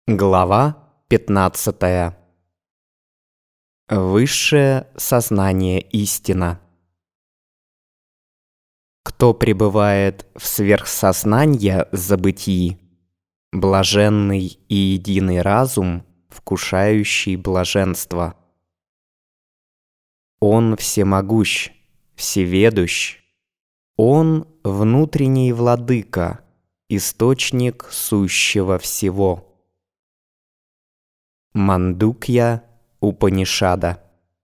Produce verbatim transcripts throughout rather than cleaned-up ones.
Глава пятнадцатая. Высшее сознание истина. Кто пребывает в сверхсознанье забытии, блаженный и единый разум, вкушающий блаженство. Он всемогущ, всеведущ, Он внутренний владыка, источник сущего всего. Мандукья Упанишада.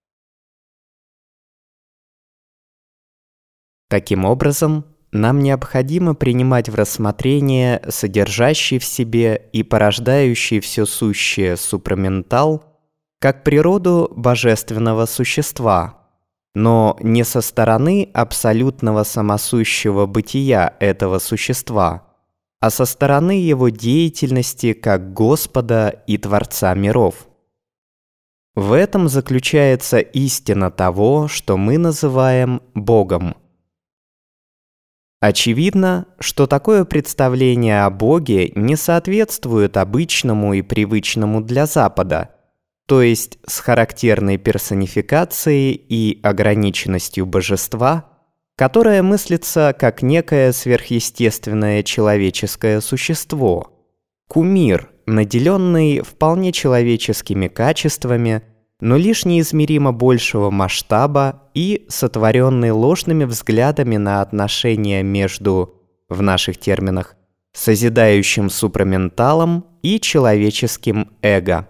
Таким образом, нам необходимо принимать в рассмотрение содержащий в себе и порождающий все сущее супраментал как природу божественного существа, но не со стороны абсолютного самосущего бытия этого существа, а со стороны его деятельности как Господа и Творца миров. В этом заключается истина того, что мы называем Богом. Очевидно, что такое представление о Боге не соответствует обычному и привычному для Запада, то есть с характерной персонификацией и ограниченностью божества, которое мыслится как некое сверхъестественное человеческое существо, кумир, наделенный вполне человеческими качествами, но лишь неизмеримо большего масштаба и сотворенный ложными взглядами на отношения между, в наших терминах, созидающим супраменталом и человеческим эго.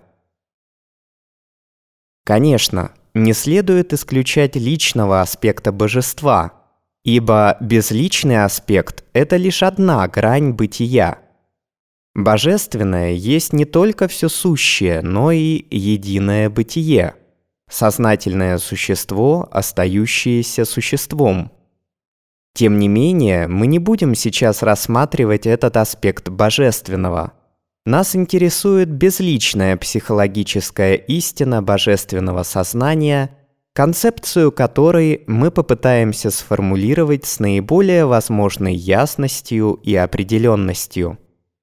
Конечно, не следует исключать личного аспекта божества, ибо безличный аспект – это лишь одна грань бытия. Божественное есть не только все сущее, но и единое бытие, сознательное существо, остающееся существом. Тем не менее, мы не будем сейчас рассматривать этот аспект божественного. Нас интересует безличная психологическая истина божественного сознания, концепцию которой мы попытаемся сформулировать с наиболее возможной ясностью и определенностью.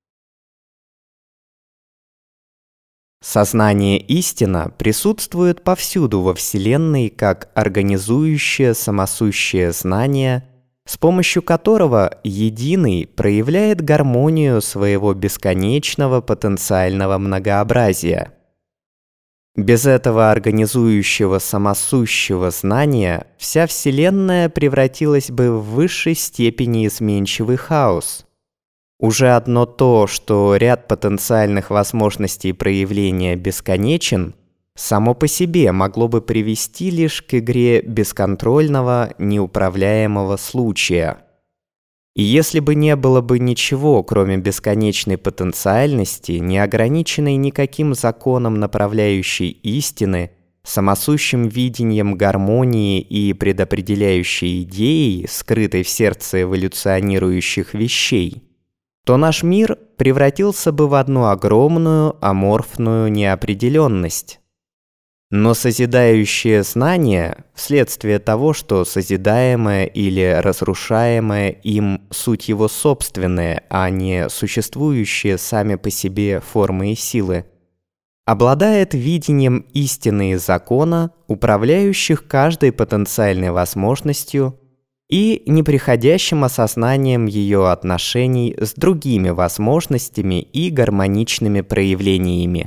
Сознание истина присутствует повсюду во Вселенной как организующее самосущее знание, с помощью которого единый проявляет гармонию своего бесконечного потенциального многообразия. Без этого организующего самосущего знания вся Вселенная превратилась бы в высшей степени изменчивый хаос. Уже одно то, что ряд потенциальных возможностей проявления бесконечен, само по себе могло бы привести лишь к игре бесконтрольного, неуправляемого случая. И если бы не было бы ничего, кроме бесконечной потенциальности, не ограниченной никаким законом направляющей истины, самосущим видением гармонии и предопределяющей идеей, скрытой в сердце эволюционирующих вещей, то наш мир превратился бы в одну огромную аморфную неопределенность. Но созидающее знание, вследствие того, что созидаемое или разрушаемое им суть его собственные, а не существующие сами по себе формы и силы, обладает видением истины и закона, управляющих каждой потенциальной возможностью и неприходящим осознанием ее отношений с другими возможностями и гармоничными проявлениями.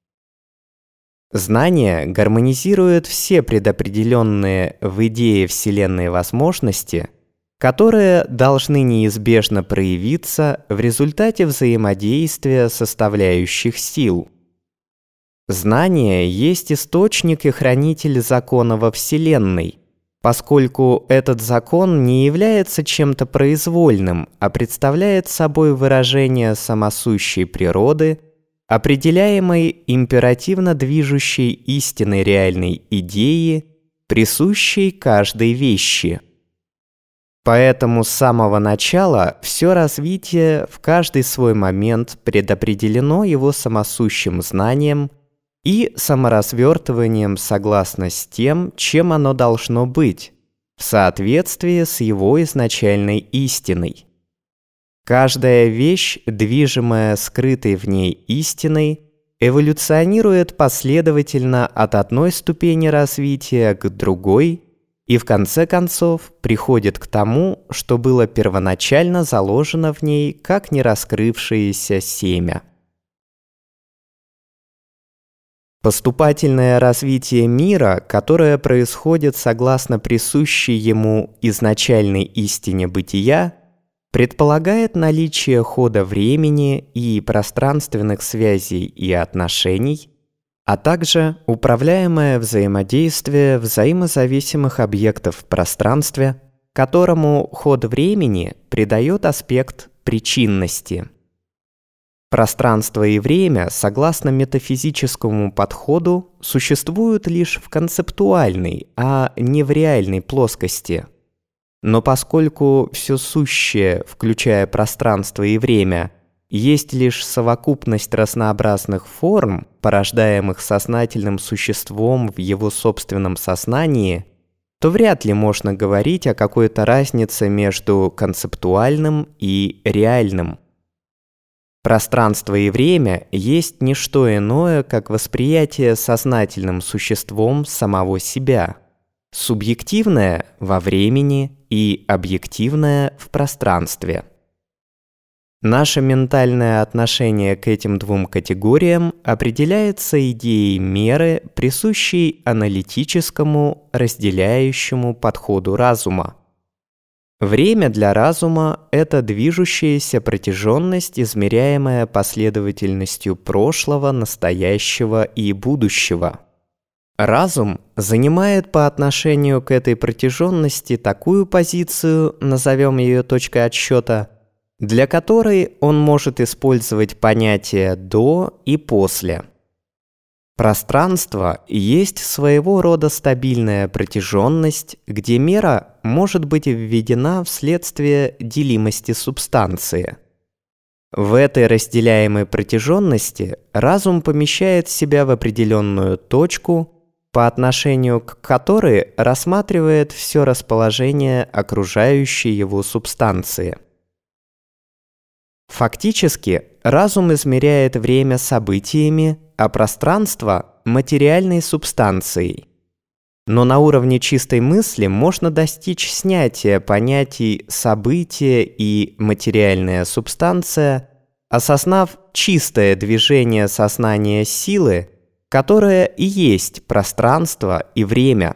Знание гармонизирует все предопределенные в идее Вселенной возможности, которые должны неизбежно проявиться в результате взаимодействия составляющих сил. Знание есть источник и хранитель закона во Вселенной, поскольку этот закон не является чем-то произвольным, а представляет собой выражение самосущей природы, определяемой императивно движущей истинной реальной идеи, присущей каждой вещи. Поэтому с самого начала все развитие в каждый свой момент предопределено его самосущим знанием и саморазвертыванием согласно с тем, чем оно должно быть, в соответствии с его изначальной истиной. Каждая вещь, движимая скрытой в ней истиной, эволюционирует последовательно от одной ступени развития к другой и в конце концов приходит к тому, что было первоначально заложено в ней как нераскрывшееся семя. Поступательное развитие мира, которое происходит согласно присущей ему изначальной истине бытия, предполагает наличие хода времени и пространственных связей и отношений, а также управляемое взаимодействие взаимозависимых объектов в пространстве, которому ход времени придает аспект причинности. Пространство и время, согласно метафизическому подходу, существуют лишь в концептуальной, а не в реальной плоскости. Но поскольку все сущее, включая пространство и время, есть лишь совокупность разнообразных форм, порождаемых сознательным существом в его собственном сознании, то вряд ли можно говорить о какой-то разнице между концептуальным и реальным. Пространство и время есть не что иное, как восприятие сознательным существом самого себя, субъективное во времени и объективное в пространстве. Наше ментальное отношение к этим двум категориям определяется идеей меры, присущей аналитическому, разделяющему подходу разума. Время для разума – это движущаяся протяженность, измеряемая последовательностью прошлого, настоящего и будущего. Разум занимает по отношению к этой протяженности такую позицию, назовем ее точкой отсчета, для которой он может использовать понятия «до» и «после». Пространство есть своего рода стабильная протяженность, где мера может быть введена вследствие делимости субстанции. В этой разделяемой протяженности разум помещает себя в определенную точку, по отношению к которой рассматривает все расположение окружающей его субстанции. Фактически, разум измеряет время событиями, а пространство – материальной субстанцией. Но на уровне чистой мысли можно достичь снятия понятий «событие» и «материальная субстанция», осознав чистое движение сознания силы, которое и есть пространство и время.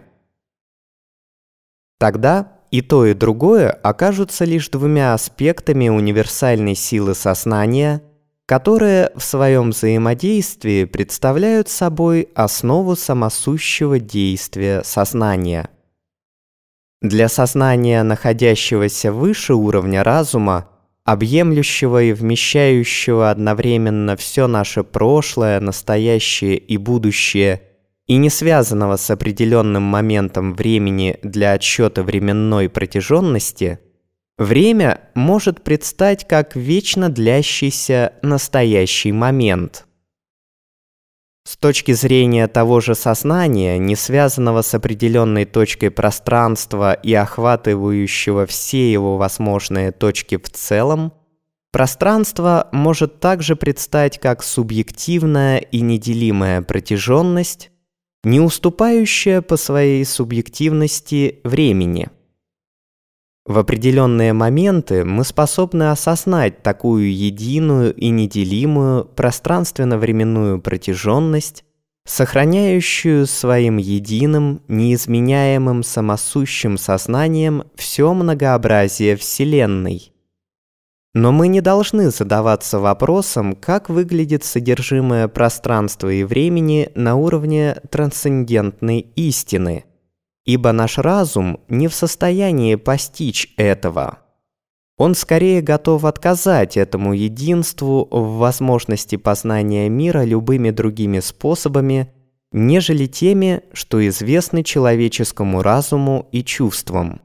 Тогда и то, и другое окажутся лишь двумя аспектами универсальной силы сознания, которые в своем взаимодействии представляют собой основу самосущего действия сознания. Для сознания, находящегося выше уровня разума, объемлющего и вмещающего одновременно все наше прошлое, настоящее и будущее, и не связанного с определенным моментом времени для отсчета временной протяженности, время может предстать как вечно длящийся настоящий момент. С точки зрения того же сознания, не связанного с определенной точкой пространства и охватывающего все его возможные точки в целом, пространство может также предстать как субъективная и неделимая протяженность, не уступающая по своей субъективности времени. В определенные моменты мы способны осознать такую единую и неделимую пространственно-временную протяженность, сохраняющую своим единым, неизменяемым самосущим сознанием все многообразие Вселенной. Но мы не должны задаваться вопросом, как выглядит содержимое пространства и времени на уровне трансцендентной истины, ибо наш разум не в состоянии постичь этого. Он скорее готов отказать этому единству в возможности познания мира любыми другими способами, нежели теми, что известны человеческому разуму и чувствам.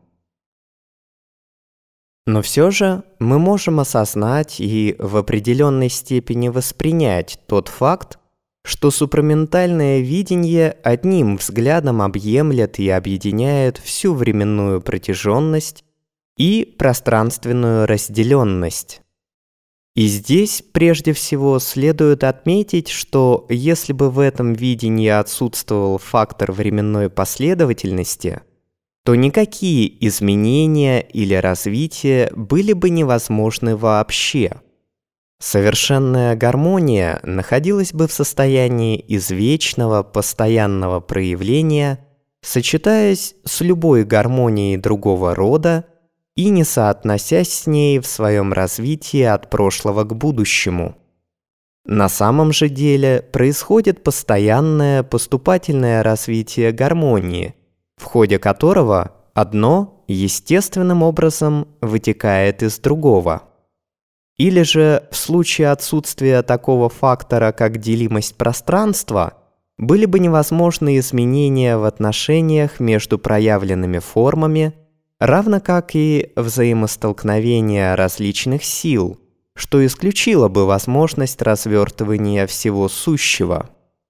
Но все же мы можем осознать и в определенной степени воспринять тот факт, что супраментальное видение одним взглядом объемлет и объединяет всю временную протяженность и пространственную разделенность. И здесь прежде всего следует отметить, что если бы в этом видении отсутствовал фактор временной последовательности, то никакие изменения или развитие были бы невозможны вообще. Совершенная гармония находилась бы в состоянии извечного, постоянного проявления, сочетаясь с любой гармонией другого рода и не соотносясь с ней в своем развитии от прошлого к будущему. На самом же деле происходит постоянное поступательное развитие гармонии, в ходе которого одно естественным образом вытекает из другого. Или же в случае отсутствия такого фактора, как делимость пространства, были бы невозможны изменения в отношениях между проявленными формами, равно как и взаимостолкновения различных сил, что исключило бы возможность развертывания всего сущего.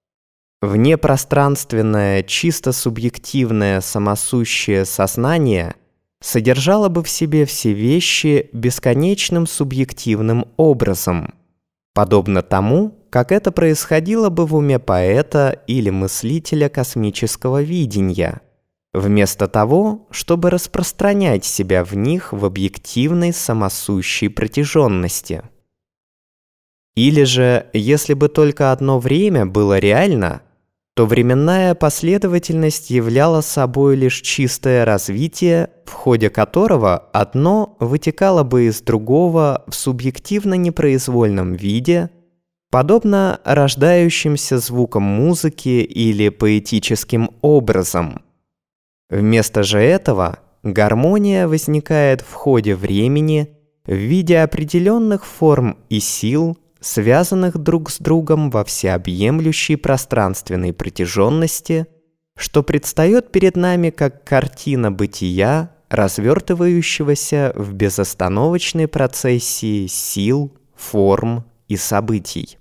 Внепространственное, чисто субъективное самосущее сознание содержало бы в себе все вещи бесконечным субъективным образом, подобно тому, как это происходило бы в уме поэта или мыслителя космического видения, вместо того, чтобы распространять себя в них в объективной самосущей протяженности. Или же, если бы только одно время было реально, то временная последовательность являла собой лишь чистое развитие, в ходе которого одно вытекало бы из другого в субъективно-непроизвольном виде, подобно рождающимся звукам музыки или поэтическим образом. Вместо же этого гармония возникает в ходе времени в виде определенных форм и сил, связанных друг с другом во всеобъемлющей пространственной протяженности, что предстает перед нами как картина бытия, развертывающегося в безостановочной процессии сил, форм и событий.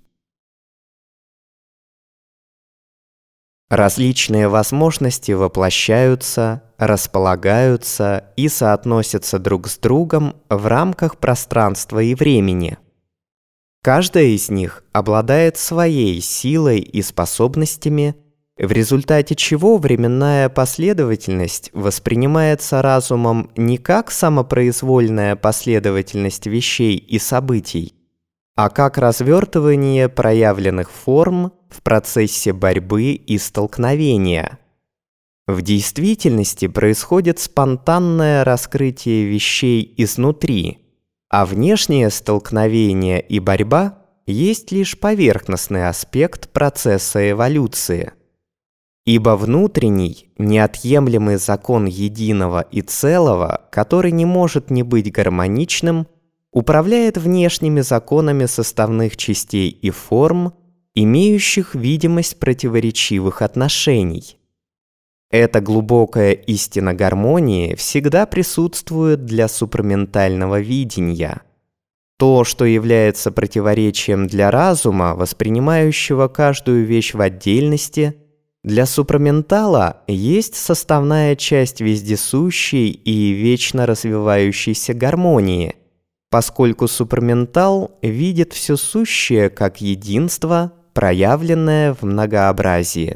Различные возможности воплощаются, располагаются и соотносятся друг с другом в рамках пространства и времени. Каждая из них обладает своей силой и способностями, в результате чего временная последовательность воспринимается разумом не как самопроизвольная последовательность вещей и событий, а как развертывание проявленных форм в процессе борьбы и столкновения. В действительности происходит спонтанное раскрытие вещей изнутри, а внешнее столкновение и борьба есть лишь поверхностный аспект процесса эволюции. Ибо внутренний, неотъемлемый закон единого и целого, который не может не быть гармоничным, управляет внешними законами составных частей и форм, имеющих видимость противоречивых отношений. Эта глубокая истина гармонии всегда присутствует для супраментального видения. То, что является противоречием для разума, воспринимающего каждую вещь в отдельности, для супраментала есть составная часть вездесущей и вечно развивающейся гармонии, поскольку супраментал видит все сущее как единство, проявленное в многообразии.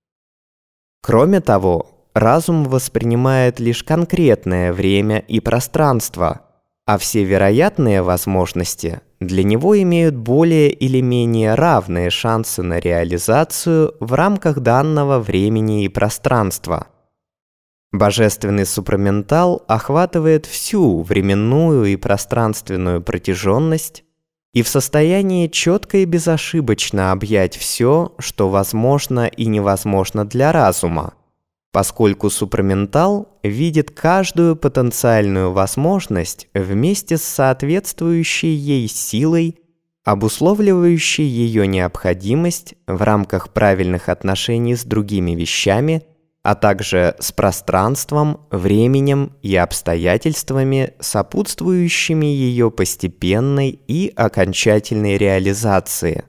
Кроме того, разум воспринимает лишь конкретное время и пространство, а все вероятные возможности для него имеют более или менее равные шансы на реализацию в рамках данного времени и пространства. Божественный супраментал охватывает всю временную и пространственную протяженность и в состоянии четко и безошибочно объять все, что возможно и невозможно для разума, поскольку супраментал видит каждую потенциальную возможность вместе с соответствующей ей силой, обусловливающей ее необходимость в рамках правильных отношений с другими вещами, а также с пространством, временем и обстоятельствами, сопутствующими ее постепенной и окончательной реализации.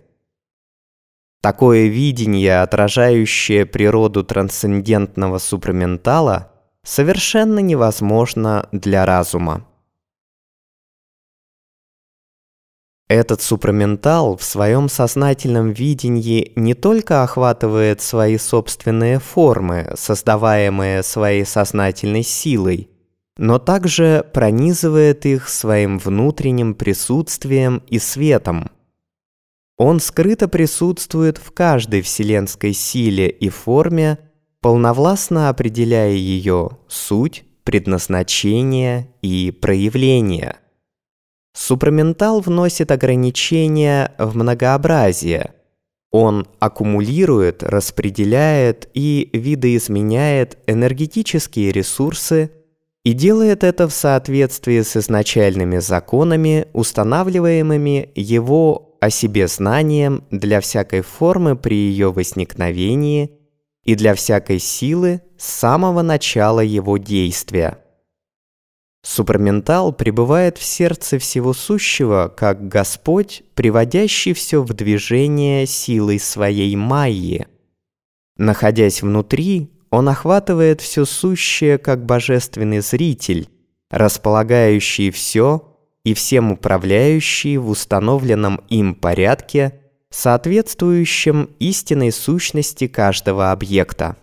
Такое видение, отражающее природу трансцендентного супраментала, совершенно невозможно для разума. Этот супраментал в своем сознательном видении не только охватывает свои собственные формы, создаваемые своей сознательной силой, но также пронизывает их своим внутренним присутствием и светом. Он скрыто присутствует в каждой вселенской силе и форме, полновластно определяя ее суть, предназначение и проявление. Супраментал вносит ограничения в многообразие. Он аккумулирует, распределяет и видоизменяет энергетические ресурсы и делает это в соответствии с изначальными законами, устанавливаемыми его о себе знанием для всякой формы при ее возникновении и для всякой силы с самого начала его действия. Супраментал пребывает в сердце всего сущего, как Господь, приводящий все в движение силой своей майи. Находясь внутри, он охватывает все сущее, как божественный зритель, располагающий все и всем управляющий в установленном им порядке, соответствующем истинной сущности каждого объекта.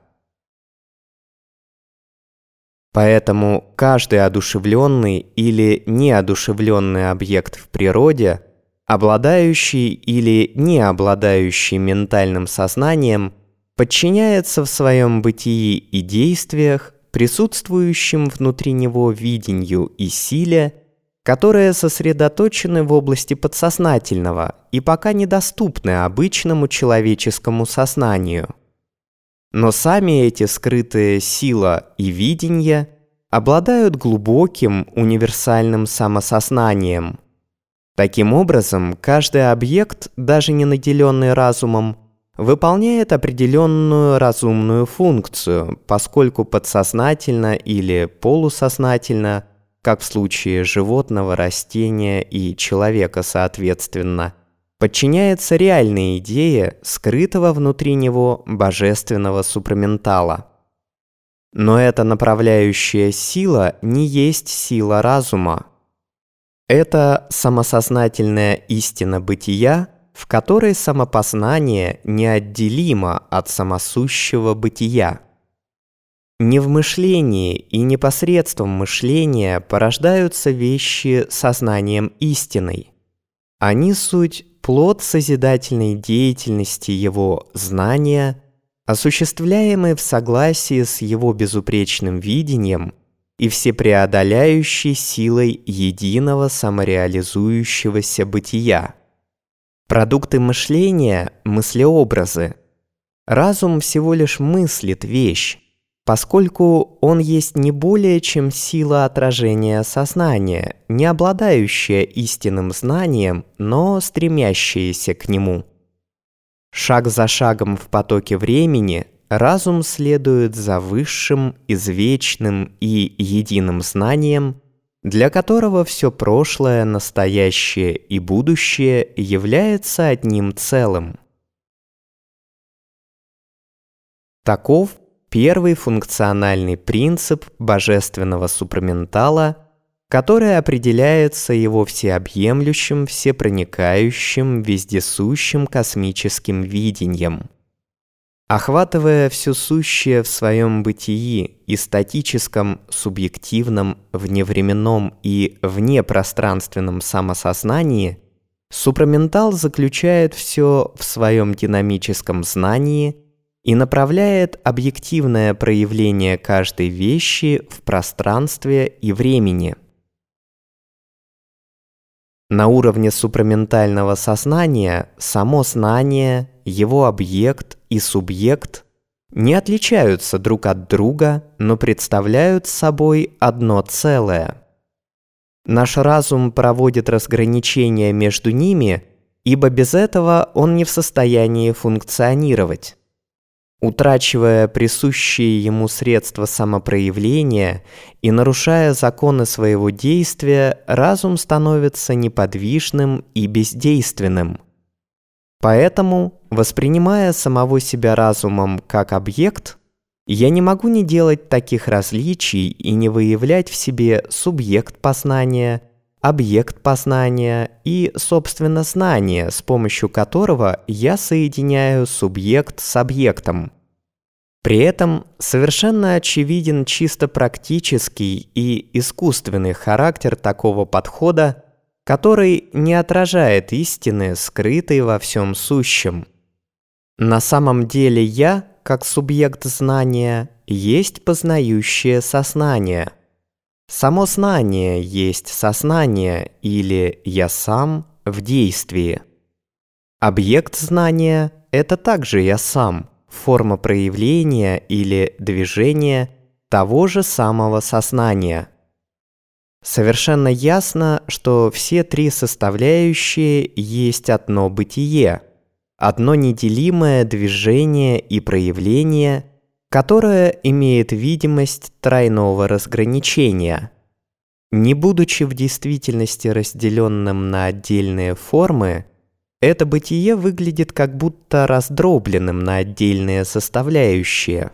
Поэтому каждый одушевленный или неодушевленный объект в природе, обладающий или не обладающий ментальным сознанием, подчиняется в своем бытии и действиях присутствующим внутри него видению и силе, которые сосредоточены в области подсознательного и пока недоступны обычному человеческому сознанию. Но сами эти скрытые сила и видение обладают глубоким универсальным самосознанием. Таким образом, каждый объект, даже не наделенный разумом, выполняет определенную разумную функцию, поскольку подсознательно или полусознательно, как в случае животного, растения и человека соответственно, подчиняется реальной идее скрытого внутри него божественного супраментала. Но эта направляющая сила не есть сила разума. Это самосознательная истина бытия, в которой самопознание неотделимо от самосущего бытия. Не в мышлении и не посредством мышления порождаются вещи сознанием истиной. Они суть плод созидательной деятельности его знания, осуществляемый в согласии с его безупречным видением и всепреодоляющей силой единого самореализующегося бытия. Продукты мышления – мыслеобразы. Разум всего лишь мыслит вещь, поскольку он есть не более чем сила отражения сознания, не обладающая истинным знанием, но стремящаяся к нему. Шаг за шагом в потоке времени разум следует за высшим, извечным и единым знанием, для которого все прошлое, настоящее и будущее является одним целым. Таков первый функциональный принцип божественного супраментала, который определяется его всеобъемлющим, всепроникающим, вездесущим космическим видением. Охватывая все сущее в своем бытии и статическом, субъективном, вневременном и внепространственном самосознании, супраментал заключает все в своем динамическом знании и направляет объективное проявление каждой вещи в пространстве и времени. На уровне супраментального сознания само знание, его объект и субъект не отличаются друг от друга, но представляют собой одно целое. Наш разум проводит разграничение между ними, ибо без этого он не в состоянии функционировать. Утрачивая присущие ему средства самопроявления и нарушая законы своего действия, разум становится неподвижным и бездейственным. Поэтому, воспринимая самого себя разумом как объект, я не могу не делать таких различий и не выявлять в себе субъект познания, объект познания и, собственно, знание, с помощью которого я соединяю субъект с объектом. При этом совершенно очевиден чисто практический и искусственный характер такого подхода, который не отражает истины, скрытой во всем сущем. На самом деле я, как субъект знания, есть познающее сознание. Само знание есть сознание или «я сам» в действии. Объект знания – это также «я сам», форма проявления или движения того же самого сознания. Совершенно ясно, что все три составляющие есть одно бытие, одно неделимое движение и проявление, которое имеет видимость тройного разграничения. Не будучи в действительности разделенным на отдельные формы, это бытие выглядит как будто раздробленным на отдельные составляющие.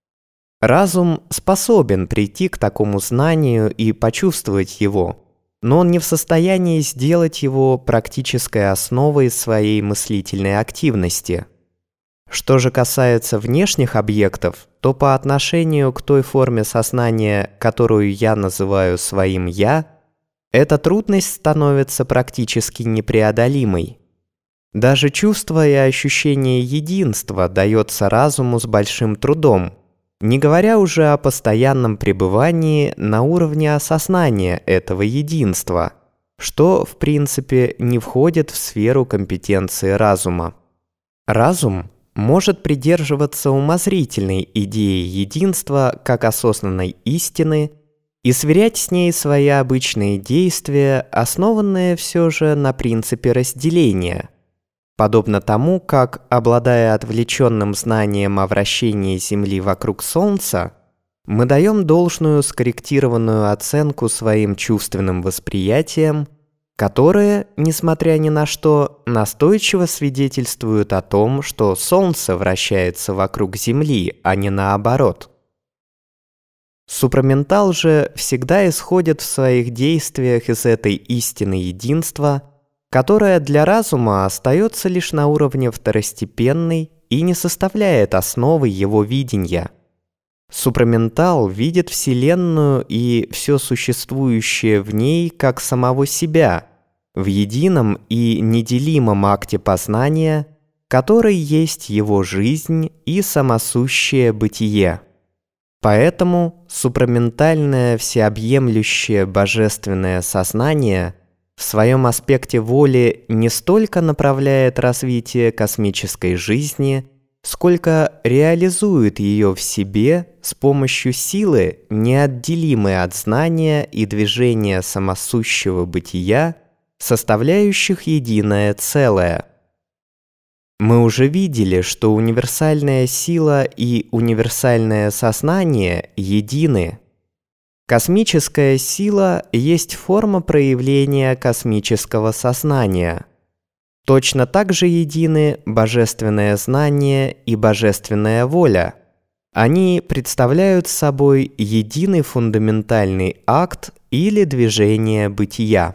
Разум способен прийти к такому знанию и почувствовать его, но он не в состоянии сделать его практической основой своей мыслительной активности. Что же касается внешних объектов, то по отношению к той форме сознания, которую я называю своим «я», эта трудность становится практически непреодолимой. Даже чувство и ощущение единства дается разуму с большим трудом, не говоря уже о постоянном пребывании на уровне осознания этого единства, что, в принципе, не входит в сферу компетенции разума. Разум может придерживаться умозрительной идеи единства как осознанной истины и сверять с ней свои обычные действия, основанные все же на принципе разделения, подобно тому, как, обладая отвлеченным знанием о вращении Земли вокруг Солнца, мы даем должную скорректированную оценку своим чувственным восприятиям, которые, несмотря ни на что, настойчиво свидетельствуют о том, что Солнце вращается вокруг Земли, а не наоборот. Супраментал же всегда исходит в своих действиях из этой истины единства, которая для разума остается лишь на уровне второстепенной и не составляет основы его видения. Супраментал видит Вселенную и все существующее в ней как самого себя, в едином и неделимом акте познания, который есть его жизнь и самосущее бытие. Поэтому супраментальное всеобъемлющее божественное сознание в своем аспекте воли не столько направляет развитие космической жизни, сколько реализует ее в себе с помощью силы, неотделимой от знания и движения самосущего бытия, составляющих единое целое. Мы уже видели, что универсальная сила и универсальное сознание едины. Космическая сила есть форма проявления космического сознания. Точно так же едины божественное знание и божественная воля. Они представляют собой единый фундаментальный акт или движение бытия.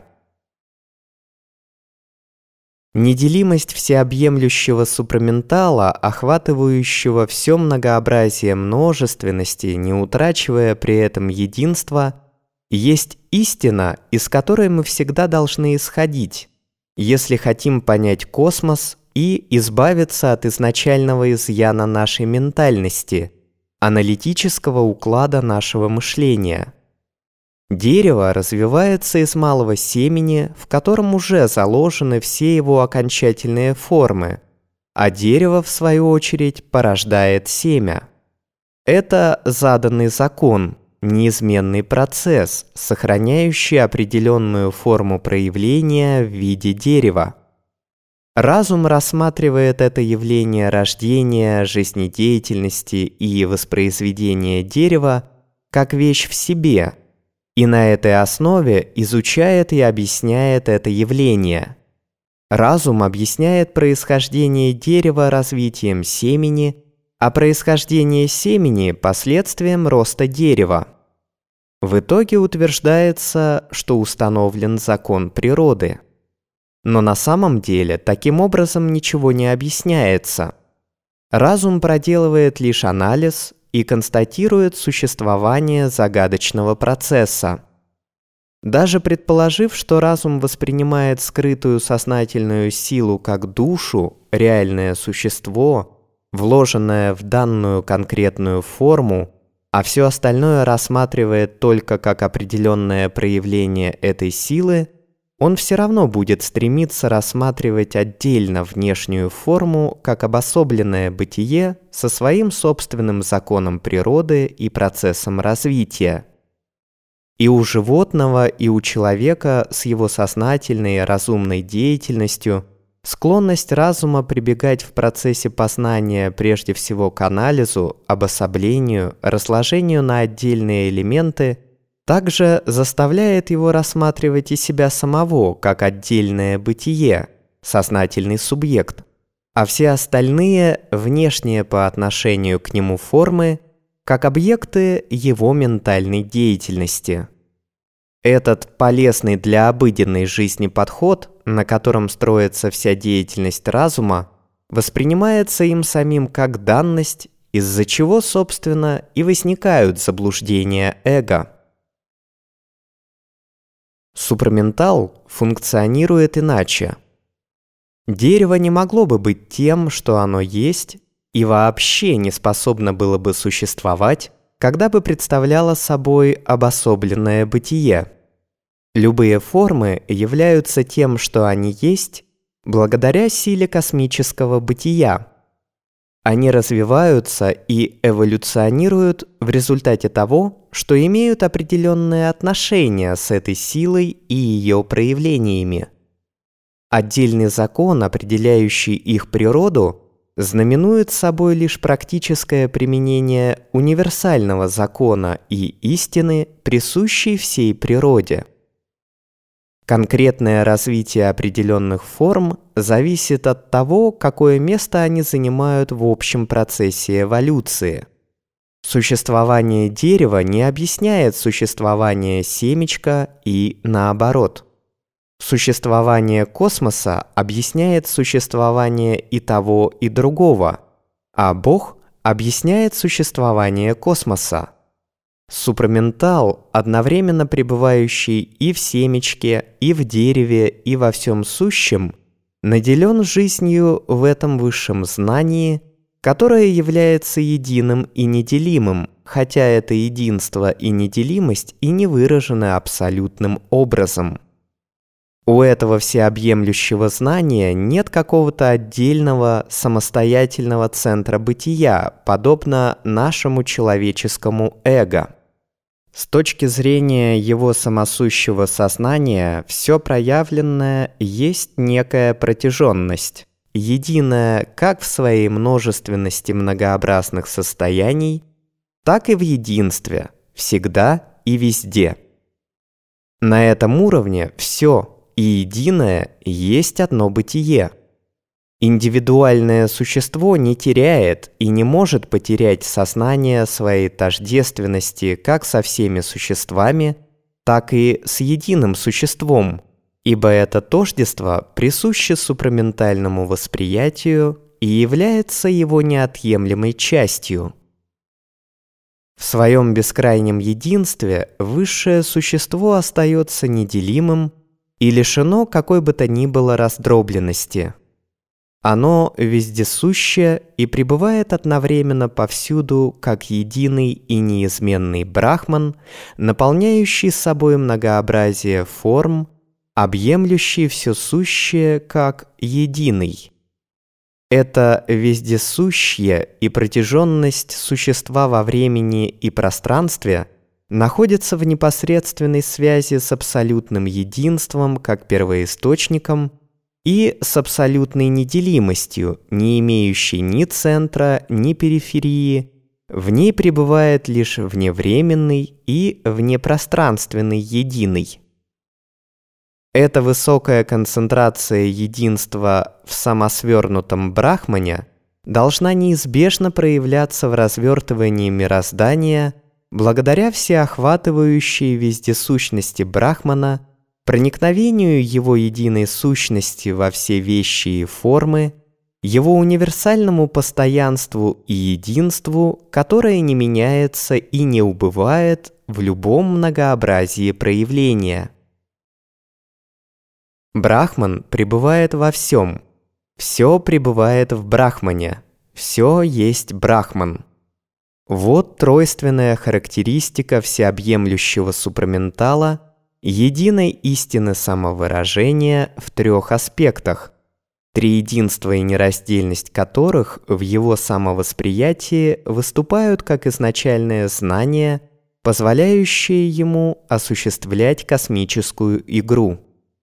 Неделимость всеобъемлющего супраментала, охватывающего все многообразие множественности, не утрачивая при этом единства, есть истина, из которой мы всегда должны исходить, если хотим понять космос и избавиться от изначального изъяна нашей ментальности, аналитического уклада нашего мышления. Дерево развивается из малого семени, в котором уже заложены все его окончательные формы, а дерево, в свою очередь, порождает семя. Это заданный закон, неизменный процесс, сохраняющий определенную форму проявления в виде дерева. Разум рассматривает это явление рождения, жизнедеятельности и воспроизведения дерева как вещь в себе, и на этой основе изучает и объясняет это явление. Разум объясняет происхождение дерева развитием семени, а происхождение семени – последствием роста дерева. В итоге утверждается, что установлен закон природы. Но на самом деле таким образом ничего не объясняется. Разум проделывает лишь анализ и констатирует существование загадочного процесса. Даже предположив, что разум воспринимает скрытую сознательную силу как душу, реальное существо, вложенное в данную конкретную форму, а все остальное рассматривает только как определенное проявление этой силы, он все равно будет стремиться рассматривать отдельно внешнюю форму как обособленное бытие со своим собственным законом природы и процессом развития. И у животного, и у человека с его сознательной разумной деятельностью склонность разума прибегать в процессе познания прежде всего к анализу, обособлению, разложению на отдельные элементы также заставляет его рассматривать и себя самого как отдельное бытие, сознательный субъект, а все остальные, внешние по отношению к нему формы, как объекты его ментальной деятельности. Этот полезный для обыденной жизни подход, на котором строится вся деятельность разума, воспринимается им самим как данность, из-за чего, собственно, и возникают заблуждения эго. Супраментал функционирует иначе. Дерево не могло бы быть тем, что оно есть, и вообще не способно было бы существовать, когда бы представляло собой обособленное бытие. Любые формы являются тем, что они есть, благодаря силе космического бытия. Они развиваются и эволюционируют в результате того, что имеют определенные отношения с этой силой и ее проявлениями. Отдельный закон, определяющий их природу, знаменует собой лишь практическое применение универсального закона и истины, присущей всей природе. Конкретное развитие определенных форм зависит от того, какое место они занимают в общем процессе эволюции. Существование дерева не объясняет существование семечка и наоборот. Существование космоса объясняет существование и того, и другого, а Бог объясняет существование космоса. Супраментал, одновременно пребывающий и в семечке, и в дереве, и во всем сущем, наделен жизнью в этом высшем знании, которое является единым и неделимым, хотя это единство и неделимость и не выражены абсолютным образом. У этого всеобъемлющего знания нет какого-то отдельного самостоятельного центра бытия, подобно нашему человеческому эго. С точки зрения его самосущего сознания, все проявленное есть некая протяженность, единая как в своей множественности многообразных состояний, так и в единстве, всегда и везде. На этом уровне все и единое есть одно бытие. Индивидуальное существо не теряет и не может потерять сознание своей тождественности как со всеми существами, так и с единым существом, ибо это тождество присуще супраментальному восприятию и является его неотъемлемой частью. В своем бескрайнем единстве высшее существо остается неделимым и лишено какой бы то ни было раздробленности. Оно вездесуще и пребывает одновременно повсюду как единый и неизменный брахман, наполняющий собой многообразие форм, объемлющий все сущее как единый. Это вездесущее и протяженность существа во времени и пространстве находится в непосредственной связи с абсолютным единством как первоисточником и с абсолютной неделимостью, не имеющей ни центра, ни периферии. В ней пребывает лишь вневременный и внепространственный единый. Эта высокая концентрация единства в самосвернутом брахмане должна неизбежно проявляться в развертывании мироздания благодаря всеохватывающей вездесущности Брахмана, проникновению его единой сущности во все вещи и формы, его универсальному постоянству и единству, которое не меняется и не убывает в любом многообразии проявления. Брахман пребывает во всем. Все пребывает в Брахмане. Все есть Брахман. Вот тройственная характеристика всеобъемлющего супраментала, единой истины самовыражения в трех аспектах, триединство и нераздельность которых в его самовосприятии выступают как изначальное знание, позволяющее ему осуществлять космическую игру.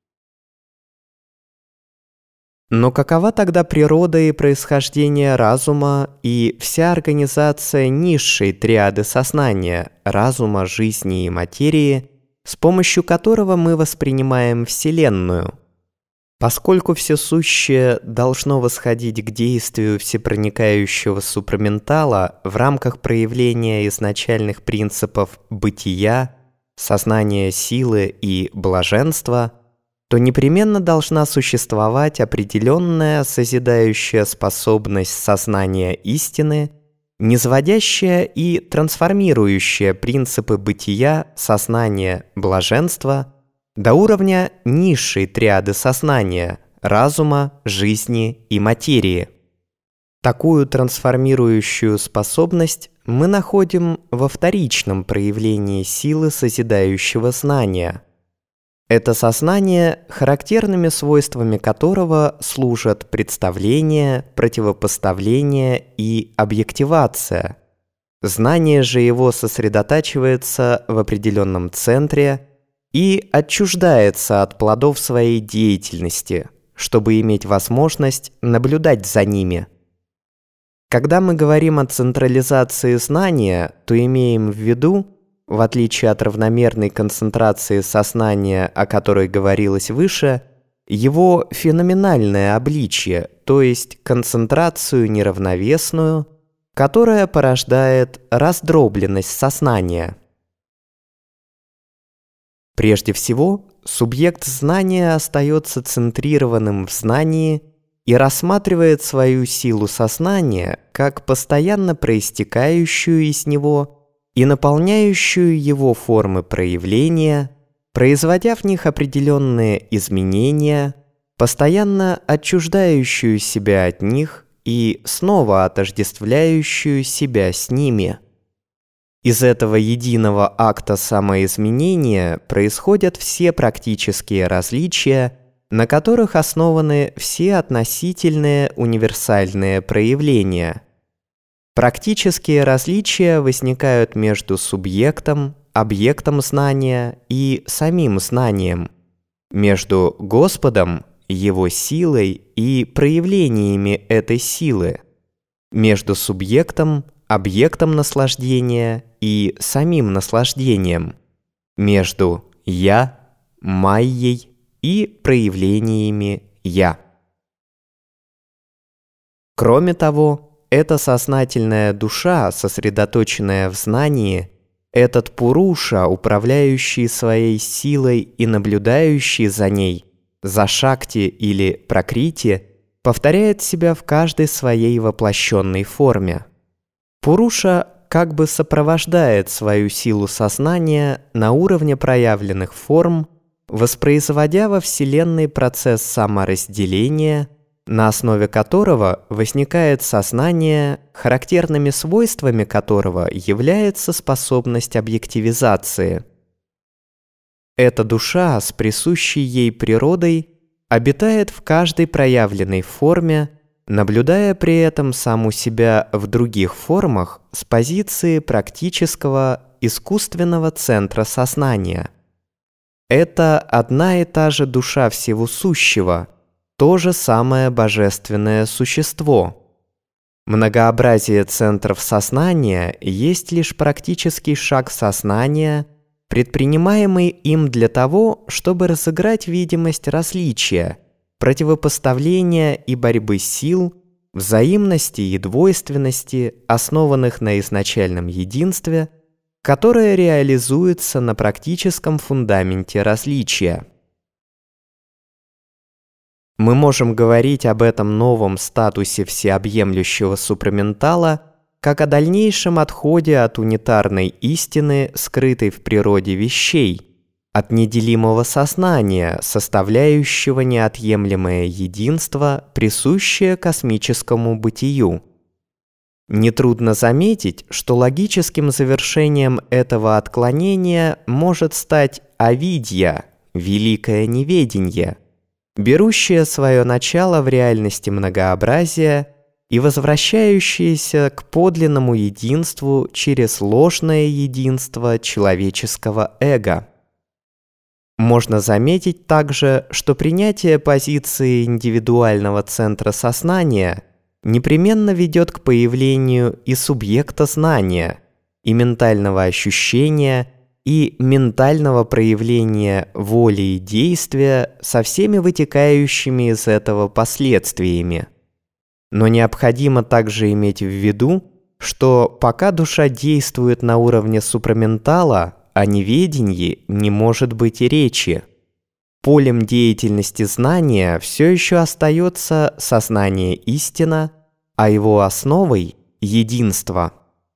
Но какова тогда природа и происхождение разума и вся организация низшей триады сознания, разума, жизни и материи, с помощью которого мы воспринимаем Вселенную? Поскольку все сущее должно восходить к действию всепроникающего супраментала в рамках проявления изначальных принципов бытия, сознания силы и блаженства, то непременно должна существовать определенная созидающая способность сознания истины, низводящая и трансформирующая принципы бытия, сознания, блаженства до уровня низшей триады сознания, разума, жизни и материи. Такую трансформирующую способность мы находим во вторичном проявлении силы созидающего знания. Это сознание, характерными свойствами которого служат представление, противопоставление и объективация. Знание же его сосредотачивается в определенном центре и отчуждается от плодов своей деятельности, чтобы иметь возможность наблюдать за ними. Когда мы говорим о централизации знания, то имеем в виду, в отличие от равномерной концентрации сознания, о которой говорилось выше, его феноменальное обличие, то есть концентрацию неравновесную, которая порождает раздробленность сознания. Прежде всего, субъект знания остается центрированным в знании и рассматривает свою силу сознания как постоянно проистекающую из него и наполняющую его формы проявления, производя в них определенные изменения, постоянно отчуждающую себя от них и снова отождествляющую себя с ними. Из этого единого акта самоизменения происходят все практические различия, на которых основаны все относительные универсальные проявления. Практические различия возникают между субъектом, объектом знания и самим знанием, между Господом, Его силой и проявлениями этой силы, между субъектом, объектом наслаждения и самим наслаждением, между «я», «майей» и проявлениями «я». Кроме того, эта сознательная душа, сосредоточенная в знании, этот Пуруша, управляющий своей силой и наблюдающий за ней, за Шакти или Пракрити, повторяет себя в каждой своей воплощенной форме. Пуруша как бы сопровождает свою силу сознания на уровне проявленных форм, воспроизводя во Вселенной процесс саморазделения, на основе которого возникает сознание, характерными свойствами которого является способность объективизации. Эта душа с присущей ей природой обитает в каждой проявленной форме, наблюдая при этом саму себя в других формах с позиции практического искусственного центра сознания. Это одна и та же душа всего сущего, то же самое божественное существо. Многообразие центров сознания есть лишь практический шаг сознания, предпринимаемый им для того, чтобы разыграть видимость различия, противопоставления и борьбы сил, взаимности и двойственности, основанных на изначальном единстве, которое реализуется на практическом фундаменте различия. Мы можем говорить об этом новом статусе всеобъемлющего супраментала как о дальнейшем отходе от унитарной истины, скрытой в природе вещей, от неделимого сознания, составляющего неотъемлемое единство, присущее космическому бытию. Нетрудно заметить, что логическим завершением этого отклонения может стать авидья, великое неведение, берущее свое начало в реальности многообразия и возвращающееся к подлинному единству через ложное единство человеческого эго. Можно заметить также, что принятие позиции индивидуального центра сознания непременно ведет к появлению и субъекта знания, и ментального ощущения, и ментального проявления воли и действия со всеми вытекающими из этого последствиями. Но необходимо также иметь в виду, что пока душа действует на уровне супраментала, о неведении не может быть и речи. Полем деятельности знания все еще остается сознание истина, а его основой – единство.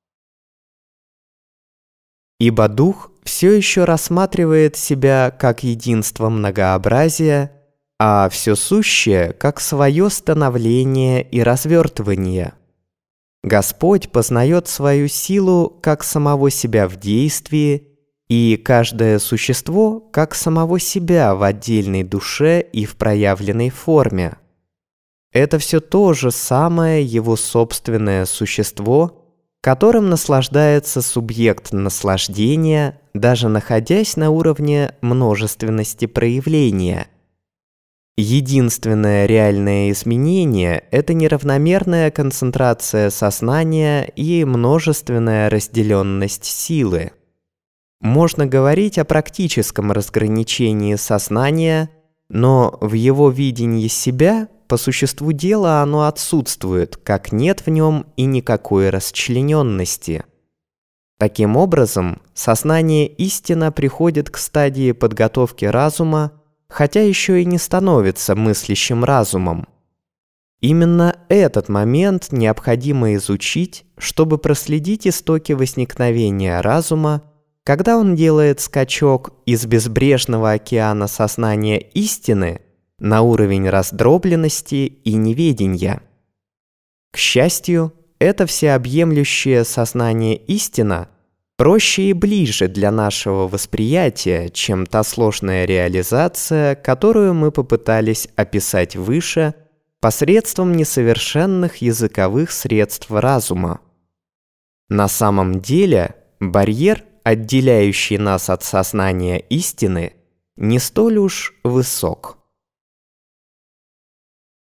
Ибо дух все еще рассматривает себя как единство многообразия, а все сущее как свое становление и развертывание. Господь познает свою силу как самого себя в действии, и каждое существо как самого себя в отдельной душе и в проявленной форме. Это все то же самое его собственное существо, которым наслаждается субъект наслаждения, даже находясь на уровне множественности проявления. Единственное реальное изменение – это неравномерная концентрация сознания и множественная разделенность силы. Можно говорить о практическом разграничении сознания, но в его видении себя по существу дела оно отсутствует, как нет в нем и никакой расчлененности. Таким образом, сознание истинно приходит к стадии подготовки разума, хотя еще и не становится мыслящим разумом. Именно этот момент необходимо изучить, чтобы проследить истоки возникновения разума, когда он делает скачок из безбрежного океана сознания истины на уровень раздробленности и неведения. К счастью, это всеобъемлющее сознание истина проще и ближе для нашего восприятия, чем та сложная реализация, которую мы попытались описать выше посредством несовершенных языковых средств разума. На самом деле, барьер, отделяющий нас от сознания истины, не столь уж высок.